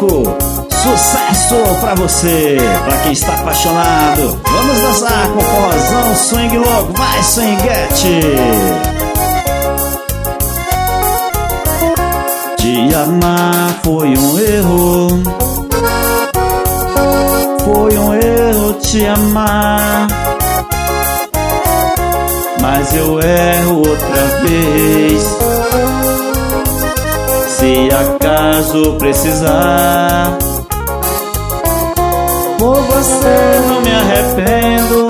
louco, sucesso pra você, pra quem está apaixonado. Vamos dançar com o forrozão, swing louco, vai swinguete. Te amar foi um erro, foi um erro te amar, mas eu erro outra vez. Se acaso precisar, por você não me arrependo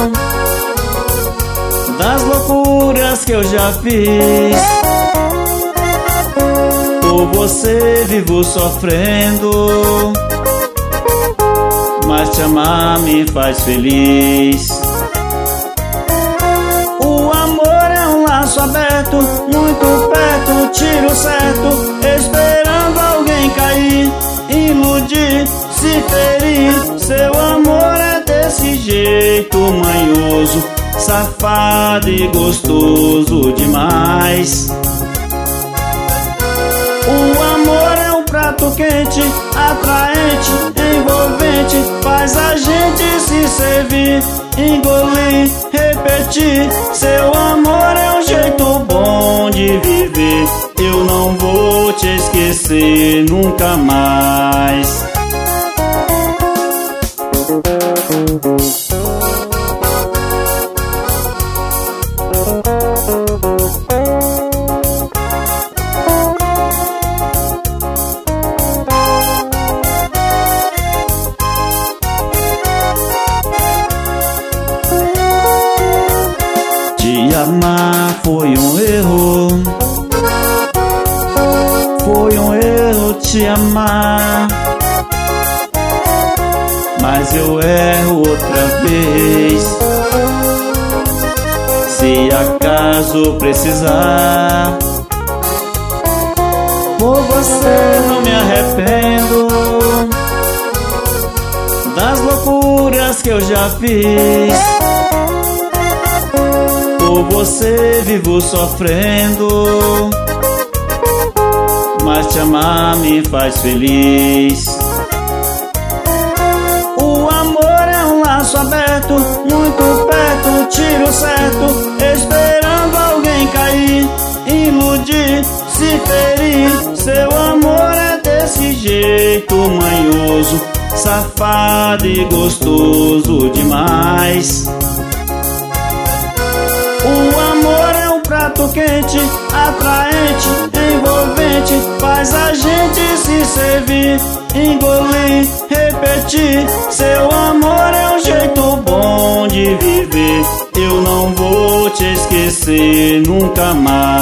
das loucuras que eu já fiz. Por você vivo sofrendo, mas te amar me faz feliz. O amor é um laço aberto, muito perto, tiro certo, esperando alguém cair, iludir, se ferir. Seu amor é desse jeito manhoso, safado e gostoso demais. O amor é um prato quente, atraente, envolvente, faz a gente se servir, engolir, repetir. Seu amor é um jeito bom de viver, eu não vou te esquecer nunca mais. Te amar foi um erro, foi um erro te amar, mas eu erro outra vez. Se acaso precisar, por você não me arrependo das loucuras que eu já fiz. Por você vivo sofrendo, mas te amar me faz feliz. O amor é um laço aberto, muito perto, tiro certo, esperando alguém cair, iludir, se ferir. Seu amor é desse jeito manhoso, safado e gostoso demais. O amor é um prato quente, atraente, envolvente, faz a gente se servir, engolir, repetir. Seu amor é um jeito bom de viver, eu não vou te esquecer nunca mais.